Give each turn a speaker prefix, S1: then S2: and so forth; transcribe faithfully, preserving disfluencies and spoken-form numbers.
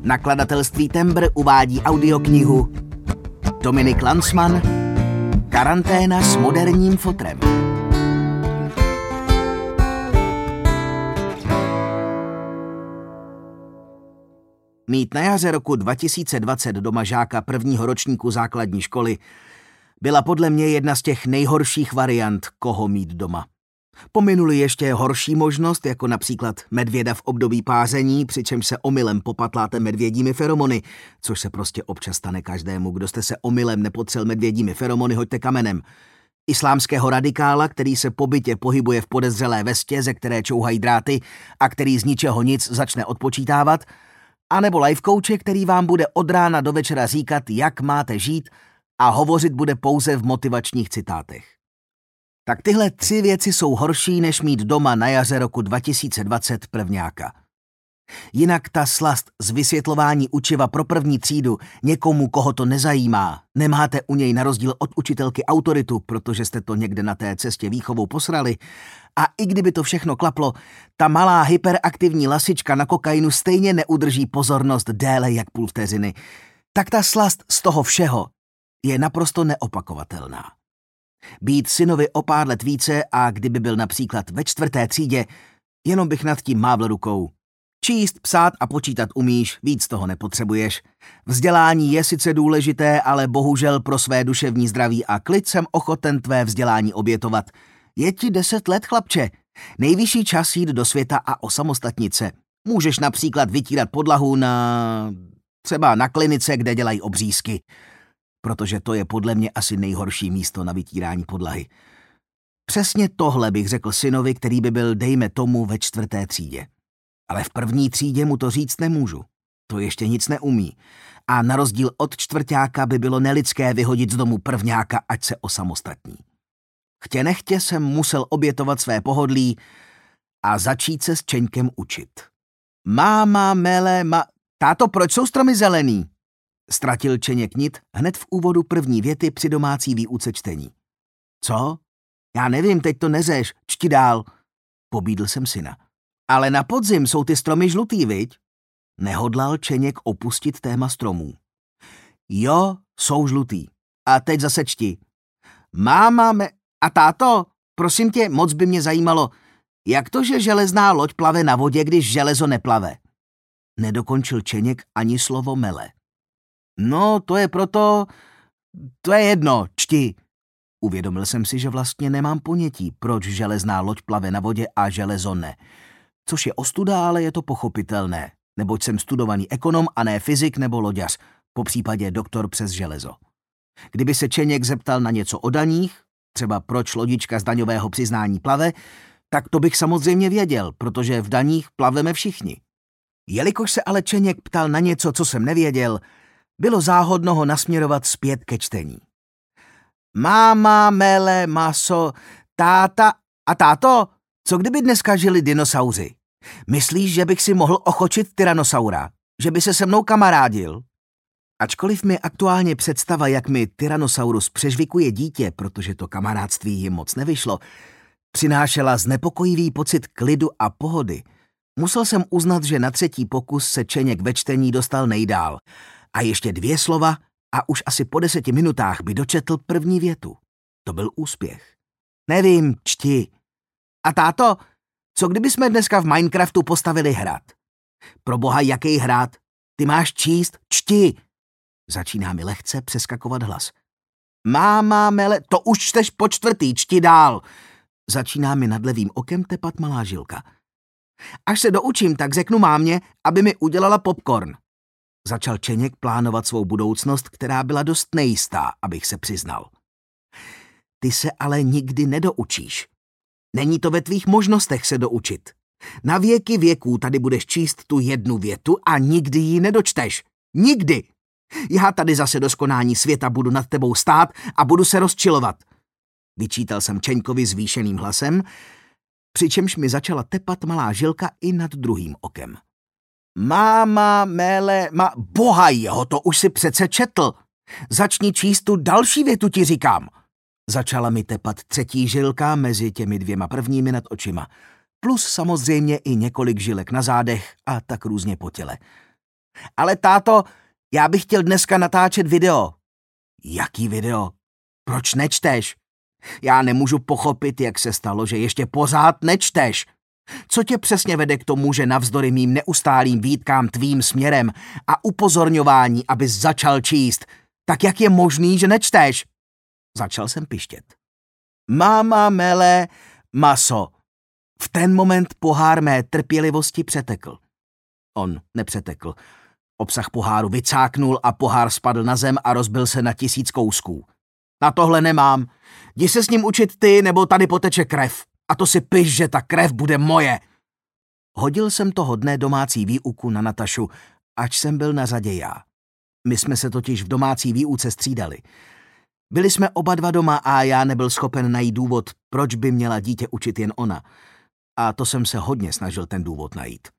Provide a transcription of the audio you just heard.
S1: Nakladatelství Tembr uvádí audioknihu Dominik Lanzmann Karanténa s moderním fotrem. Mít na jaře roku dva tisíce dvacet doma žáka prvního ročníku základní školy byla podle mě jedna z těch nejhorších variant, koho mít doma. Pominuli ještě horší možnost, jako například medvěda v období páření, přičemž se omylem popatláte medvědími feromony, což se prostě občas stane každému. Kdo jste se omylem nepotřel medvědími feromony, hoďte kamenem. Islámského radikála, který se po bytě pohybuje v podezřelé vestě, ze které čouhají dráty a který z ničeho nic začne odpočítávat, anebo life coache, který vám bude od rána do večera říkat, jak máte žít a hovořit bude pouze v motivačních citátech. Tak tyhle tři věci jsou horší, než mít doma na jaře roku dva tisíce dvacet prvňáka. Jinak ta slast z vysvětlování učiva pro první třídu někomu, koho to nezajímá, nemáte u něj na rozdíl od učitelky autoritu, protože jste to někde na té cestě výchovou posrali, a i kdyby to všechno klaplo, ta malá hyperaktivní lasička na kokainu stejně neudrží pozornost déle jak půl vteřiny, tak ta slast z toho všeho je naprosto neopakovatelná. Být synovi o pár let více a kdyby byl například ve čtvrté třídě, jenom bych nad tím mávl rukou. Číst, psát a počítat umíš, víc toho nepotřebuješ. Vzdělání je sice důležité, ale bohužel pro své duševní zdraví a klid jsem ochoten tvé vzdělání obětovat. Je ti deset let, chlapče. Nejvyšší čas jít do světa a osamostatnit se. Můžeš například vytírat podlahu na... třeba na klinice, kde dělají obřízky. Protože to je podle mě asi nejhorší místo na vytírání podlahy. Přesně tohle bych řekl synovi, který by byl, dejme tomu, ve čtvrté třídě. Ale v první třídě mu to říct nemůžu. To ještě nic neumí. A na rozdíl od čtvrťáka by bylo nelidské vyhodit z domu prvňáka, ať se osamostatní. Chtě nechtě jsem musel obětovat své pohodlí a začít se s Čeňkem učit. Máma, mele, ma... Táto, proč jsou stromy zelený? Ztratil Čeněk nit hned v úvodu první věty při domácí výuce čtení. Co? Já nevím, teď to neřeš, čti dál. Pobídl jsem syna. Ale na podzim jsou ty stromy žlutý, viď? Nehodlal Čeněk opustit téma stromů. Jo, jsou žlutý. A teď zase čti. Máma, me... A táto, prosím tě, moc by mě zajímalo, jak to, že železná loď plave na vodě, když železo neplave? Nedokončil Čeněk ani slovo mele. No, to je proto... To je jedno, čti. Uvědomil jsem si, že vlastně nemám ponětí, proč železná loď plave na vodě a železo ne. Což je ostuda, ale je to pochopitelné, neboť jsem studovaný ekonom a ne fyzik nebo loďař, popřípadě doktor přes železo. Kdyby se Čeněk zeptal na něco o daních, třeba proč lodička z daňového přiznání plave, tak to bych samozřejmě věděl, protože v daních plaveme všichni. Jelikož se ale Čeněk ptal na něco, co jsem nevěděl, bylo záhodno ho nasměrovat zpět ke čtení. Máma, mele, maso, táta a táto, co kdyby dneska žili dinosauři? Myslíš, že bych si mohl ochočit tyranosaura? Že by se se mnou kamarádil? Ačkoliv mi aktuálně představa, jak mi Tyrannosaurus přežvikuje dítě, protože to kamarádství jim moc nevyšlo, přinášela znepokojivý pocit klidu a pohody, musel jsem uznat, že na třetí pokus se Čeněk ve čtení dostal nejdál. A ještě dvě slova a už asi po deseti minutách by dočetl první větu. To byl úspěch. Nevím, čti. A táto, co kdyby jsme dneska v Minecraftu postavili hrad? Proboha, jaký hrad? Ty máš číst, čti. Začíná mi lehce přeskakovat hlas. Máma, mele, to už čteš po čtvrtý, čti dál. Začíná mi nad levým okem tepat malá žilka. Až se doučím, tak řeknu mámě, aby mi udělala popcorn. Začal Čeněk plánovat svou budoucnost, která byla dost nejistá, abych se přiznal. Ty se ale nikdy nedoučíš. Není to ve tvých možnostech se doučit. Na věky věků tady budeš číst tu jednu větu a nikdy ji nedočteš. Nikdy! Já tady zase do skonání světa budu nad tebou stát a budu se rozčilovat. Vyčítal jsem Čeňkovi zvýšeným hlasem, přičemž mi začala tepat malá žilka i nad druhým okem. Máma, mele, ma... Boha jeho, to už si přece četl. Začni číst tu další větu, ti říkám. Začala mi tepat třetí žilka mezi těmi dvěma prvními nad očima. Plus samozřejmě i několik žilek na zádech a tak různě po těle. Ale táto, já bych chtěl dneska natáčet video. Jaký video? Proč nečteš? Já nemůžu pochopit, jak se stalo, že ještě pořád nečteš. Co tě přesně vede k tomu, že navzdory mým neustálým výtkám tvým směrem a upozorňování, abys začal číst, tak jak je možný, že nečteš? Začal jsem pištět. Máma mele maso. V ten moment pohár mé trpělivosti přetekl. On nepřetekl. Obsah poháru vycáknul a pohár spadl na zem a rozbil se na tisíc kousků. Na tohle nemám. Jdi se s ním učit ty, nebo tady poteče krev. A to si piš, že ta krev bude moje. Hodil jsem toho dne domácí výuku na Natašu, ač jsem byl na řadě já. My jsme se totiž v domácí výuce střídali. Byli jsme oba dva doma a já nebyl schopen najít důvod, proč by měla dítě učit jen ona. A to jsem se hodně snažil ten důvod najít.